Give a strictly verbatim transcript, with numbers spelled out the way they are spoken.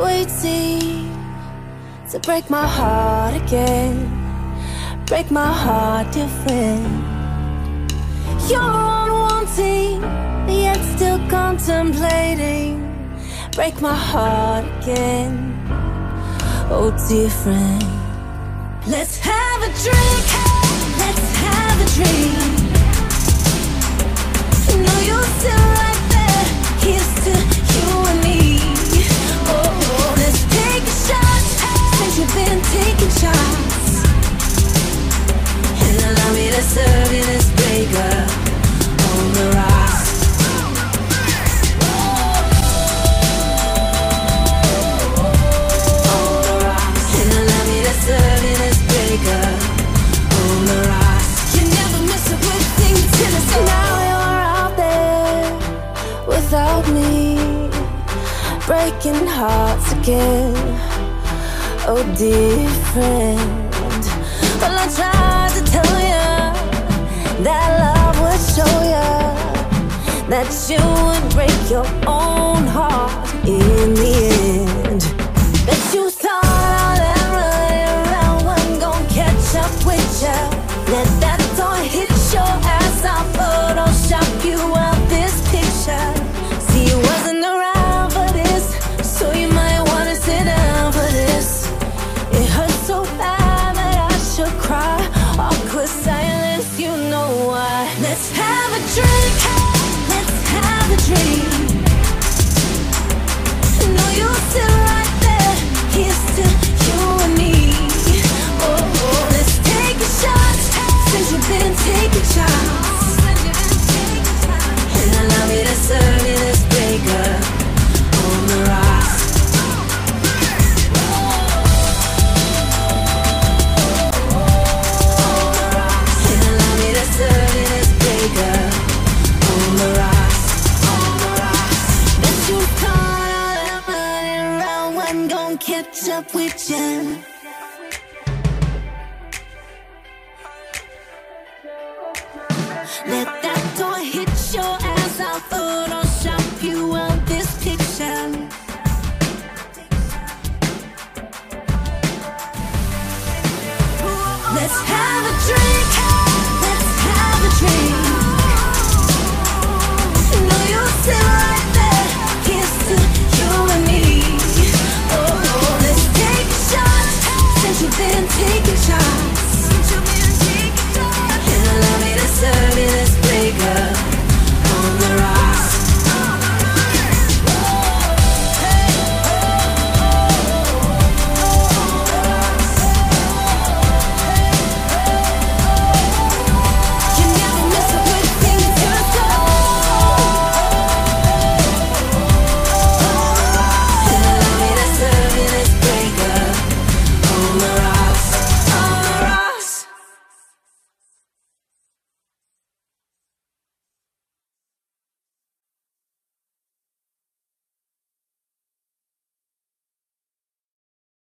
waiting to break my heart again, break my heart, dear friend. You're unwanting, yet still contemplating, break my heart again, oh dear friend. Let's have a drink, let's have a drink. You know you're still right there, here's to you and me. Oh, oh, let's take a shot, since you've been taking shots, and allow me to serve you this breaker on the rocks. On the rocks, and allow me to serve you this breaker on the rocks. You never miss a good thing till it's over. Now you're out there without me, breaking hearts again, oh dear friend. Well, I tried to tell you that love would show you that you would break your own heart in the end. That you thought all that running around wasn't gonna catch up with you. Let that door hit your ass, I'll Photoshop you out this picture. See, you wasn't around for this, so you might wanna sit down for this. It hurts so bad that I should cry. Awkward silence, you know why. Let's have a drink, let's have a drink. You know you're still right there, here's to you and me. Oh, oh, let's take a shot, since you've been taking shots, and allow me to serve you this breaker on the rocks. And allow me to serve you this breaker on the rocks. Bet you thought all that running around wasn't gonna catch up with you.